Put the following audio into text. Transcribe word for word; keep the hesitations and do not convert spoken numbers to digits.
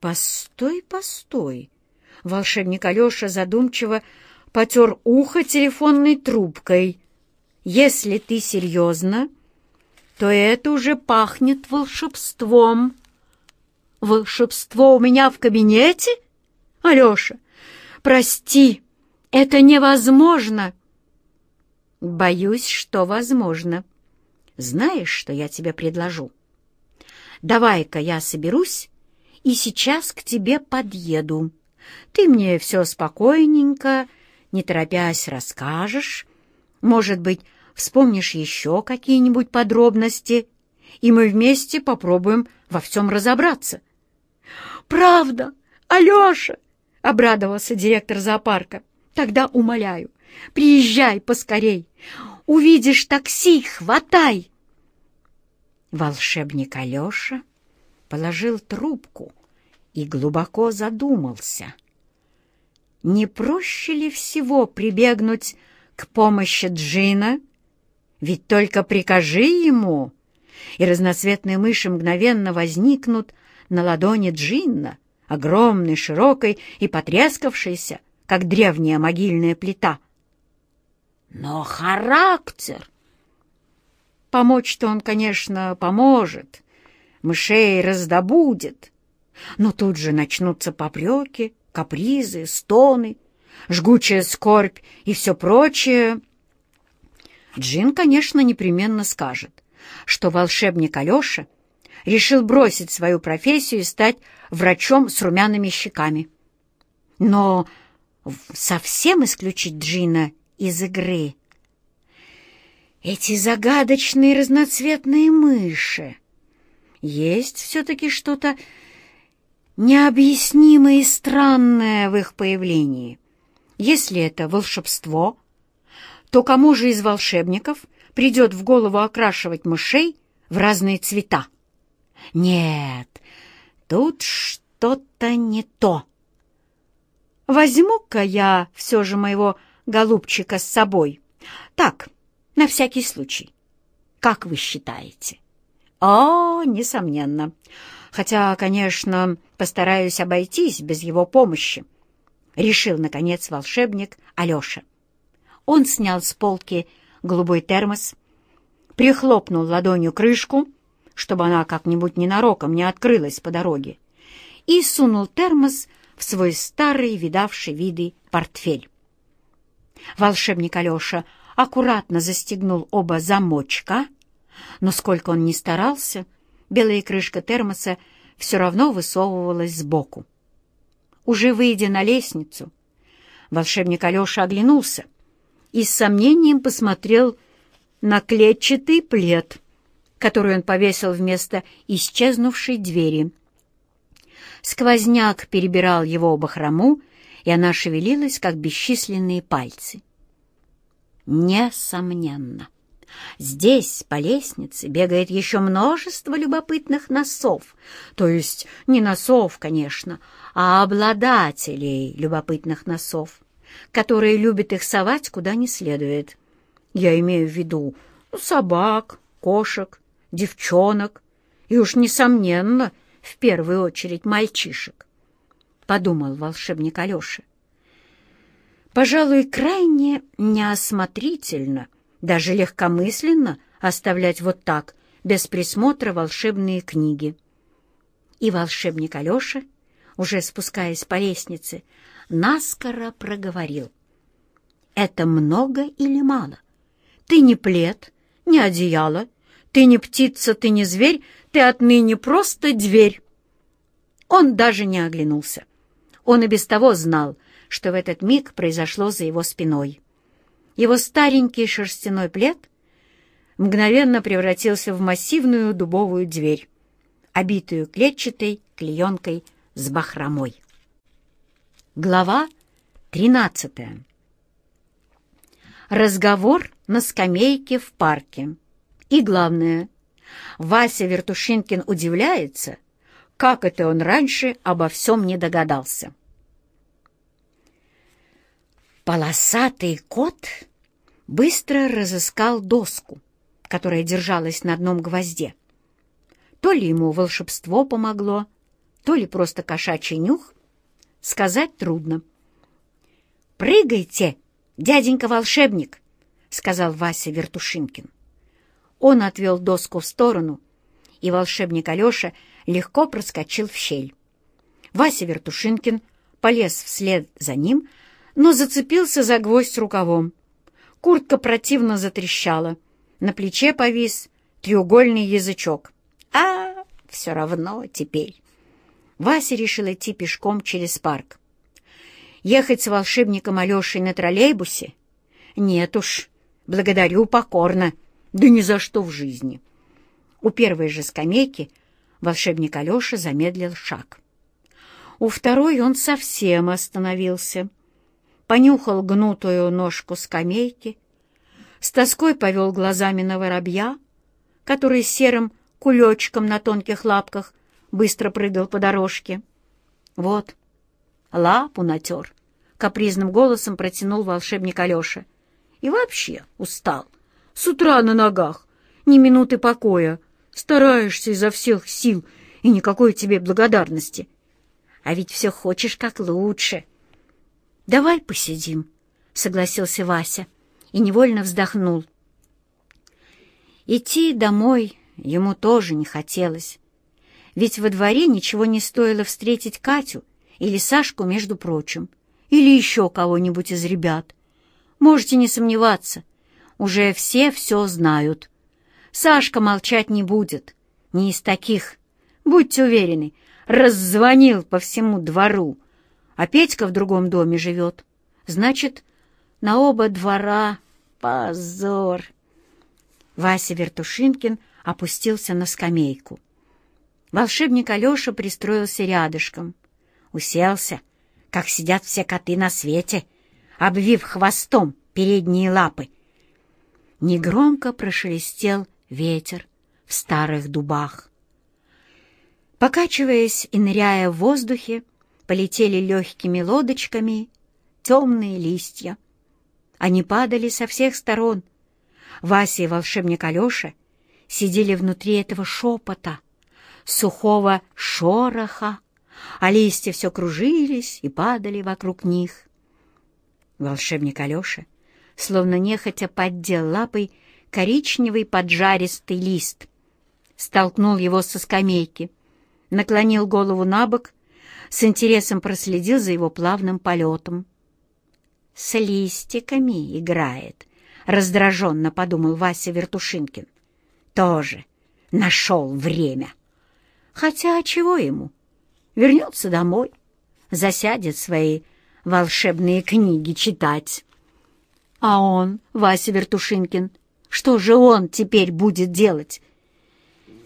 Постой, постой. Волшебник Алеша задумчиво потер ухо телефонной трубкой. Если ты серьезно, то это уже пахнет волшебством. Волшебство у меня в кабинете? Алеша, прости, это невозможно. Боюсь, что возможно. Знаешь, что я тебе предложу? Давай-ка я соберусь и сейчас к тебе подъеду. Ты мне все спокойненько, не торопясь, расскажешь. Может быть, вспомнишь еще какие-нибудь подробности, и мы вместе попробуем во всем разобраться. «Правда, Алеша!» — обрадовался директор зоопарка. «Тогда умоляю, приезжай поскорей. Увидишь такси, хватай!» Волшебник Алеша положил трубку и глубоко задумался. Не проще ли всего прибегнуть к помощи Джина? Ведь только прикажи ему, и разноцветные мыши мгновенно возникнут на ладони Джинна, огромной, широкой и потрескавшейся, как древняя могильная плита. Но характер! Помочь-то он, конечно, поможет, мышей раздобудет, но тут же начнутся попреки, капризы, стоны, жгучая скорбь и все прочее. Джин, конечно, непременно скажет, что волшебник Алеша решил бросить свою профессию и стать врачом с румяными щеками. Но совсем исключить Джина из игры... Эти загадочные разноцветные мыши. Есть все-таки что-то необъяснимое и странное в их появлении. Если это волшебство, то кому же из волшебников придет в голову окрашивать мышей в разные цвета? Нет, тут что-то не то. Возьму-ка я все же моего голубчика с собой. Так, на всякий случай. Как вы считаете? О, несомненно. Хотя, конечно, постараюсь обойтись без его помощи. Решил, наконец, волшебник Алеша. Он снял с полки голубой термос, прихлопнул ладонью крышку, чтобы она как-нибудь ненароком не открылась по дороге, и сунул термос в свой старый, видавший виды портфель. Волшебник Алеша аккуратно застегнул оба замочка, но сколько он ни старался, белая крышка термоса все равно высовывалась сбоку. Уже выйдя на лестницу, волшебник Алеша оглянулся и с сомнением посмотрел на клетчатый плед, который он повесил вместо исчезнувшей двери. Сквозняк перебирал его бахрому, и она шевелилась, как бесчисленные пальцы. Несомненно, здесь, по лестнице, бегает еще множество любопытных носов, то есть не носов, конечно, а обладателей любопытных носов, которые любят их совать куда не следует. Я имею в виду собак, кошек, девчонок и уж, несомненно, в первую очередь мальчишек, — подумал волшебник Алеша. Пожалуй, крайне неосмотрительно, даже легкомысленно оставлять вот так, без присмотра, волшебные книги. И волшебник Алеша, уже спускаясь по лестнице, наскоро проговорил. «Это много или мало? Ты не плед, не одеяло, ты не птица, ты не зверь, ты отныне просто дверь». Он даже не оглянулся. Он и без того знал, что в этот миг произошло за его спиной. Его старенький шерстяной плед мгновенно превратился в массивную дубовую дверь, обитую клетчатой клеенкой с бахромой. Глава тринадцатая. Разговор на скамейке в парке. И главное, Вася Вертушинкин удивляется, как это он раньше обо всем не догадался. Полосатый кот быстро разыскал доску, которая держалась на одном гвозде. То ли ему волшебство помогло, то ли просто кошачий нюх, сказать трудно. «Прыгайте, дяденька-волшебник!» — сказал Вася Вертушинкин. Он отвел доску в сторону, и волшебник Алеша легко проскочил в щель. Вася Вертушинкин полез вслед за ним, но зацепился за гвоздь рукавом. Куртка противно затрещала. На плече повис треугольный язычок. А, все равно теперь. Вася решил идти пешком через парк. Ехать с волшебником Алешей на троллейбусе? Нет уж, благодарю покорно, да ни за что в жизни. У первой же скамейки волшебник Алеша замедлил шаг. У второй он совсем остановился, понюхал гнутую ножку скамейки, с тоской повел глазами на воробья, который серым кулечком на тонких лапках быстро прыгал по дорожке. «Вот, лапу натер», — капризным голосом протянул волшебник Алеша. «И вообще устал. С утра на ногах, ни минуты покоя. Стараешься изо всех сил, и никакой тебе благодарности. А ведь все хочешь как лучше». «Давай посидим», — согласился Вася и невольно вздохнул. Идти домой ему тоже не хотелось, ведь во дворе ничего не стоило встретить Катю или Сашку, между прочим, или еще кого-нибудь из ребят. Можете не сомневаться, уже все все знают. Сашка молчать не будет, не из таких. Будьте уверены, раззвонил по всему двору. А Петька в другом доме живет. Значит, на оба двора позор. Вася Вертушинкин опустился на скамейку. Волшебник Алеша пристроился рядышком. Уселся, как сидят все коты на свете, обвив хвостом передние лапы. Негромко прошелестел ветер в старых дубах. Покачиваясь и ныряя в воздухе, полетели легкими лодочками темные листья. Они падали со всех сторон. Вася и волшебник Алеша сидели внутри этого шепота, сухого шороха, а листья все кружились и падали вокруг них. Волшебник Алеша, словно нехотя поддел лапой коричневый поджаристый лист, столкнул его со скамейки, наклонил голову на бок, с интересом проследил за его плавным полетом. «С листиками играет», — раздраженно подумал Вася Вертушинкин. «Тоже нашел время. Хотя чего ему? Вернется домой, засядет свои волшебные книги читать. А он, Вася Вертушинкин, что же он теперь будет делать?